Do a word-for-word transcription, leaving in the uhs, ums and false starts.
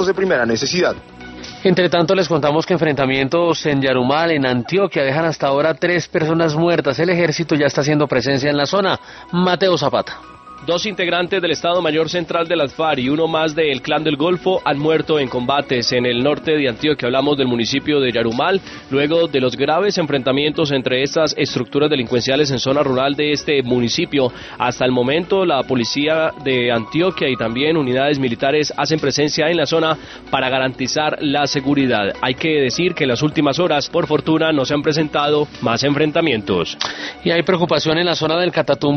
de primera necesidad. Entre tanto, les contamos que enfrentamientos en Yarumal, en Antioquia, dejan hasta ahora tres personas muertas. El ejército ya está haciendo presencia en la zona. Mateo Zapata. Dos integrantes del Estado Mayor Central de las FARC y uno más del Clan del Golfo han muerto en combates en el norte de Antioquia. Hablamos del municipio de Yarumal, luego de los graves enfrentamientos entre estas estructuras delincuenciales en zona rural de este municipio. Hasta el momento, la policía de Antioquia y también unidades militares hacen presencia en la zona para garantizar la seguridad. Hay que decir que en las últimas horas, por fortuna, no se han presentado más enfrentamientos. Y hay preocupación en la zona del Catatumbo.